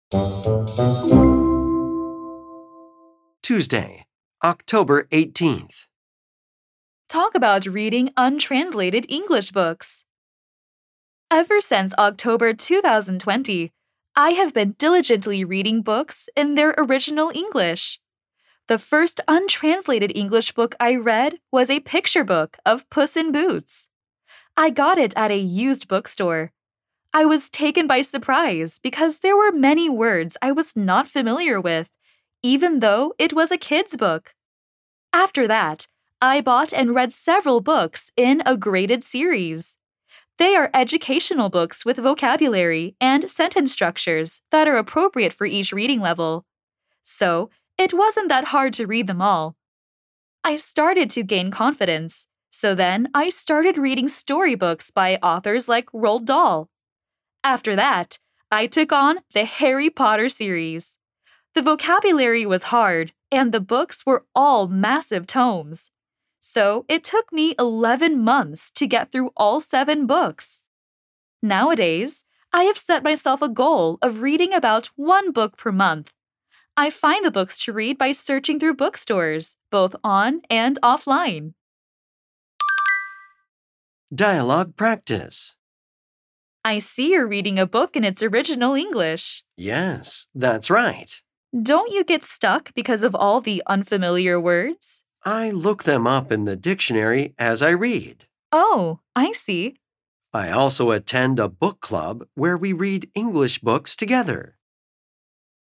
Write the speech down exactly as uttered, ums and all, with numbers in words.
Tuesday, October eighteenth. Talk about reading untranslated English books. Ever since October two thousand twenty, I have been diligently reading books in their original English. The first untranslated English book I read was a picture book of Puss in Boots. I got it at a used bookstore. I was taken by surprise because there were many words I was not familiar with, even though it was a kid's book. After that, I bought and read several books in a graded series. They are educational books with vocabulary and sentence structures that are appropriate for each reading level. So, it wasn't that hard to read them all. I started to gain confidence, so then I started reading storybooks by authors like Roald Dahl. After that, I took on the Harry Potter series. The vocabulary was hard, and the books were all massive tomes. So it took me eleven months to get through all seven books. Nowadays, I have set myself a goal of reading about one book per month. I find the books to read by searching through bookstores, both on and offline. Dialogue practice. I see you're reading a book in its original English. Yes, that's right. Don't you get stuck because of all the unfamiliar words? I look them up in the dictionary as I read. Oh, I see. I also attend a book club where we read English books together.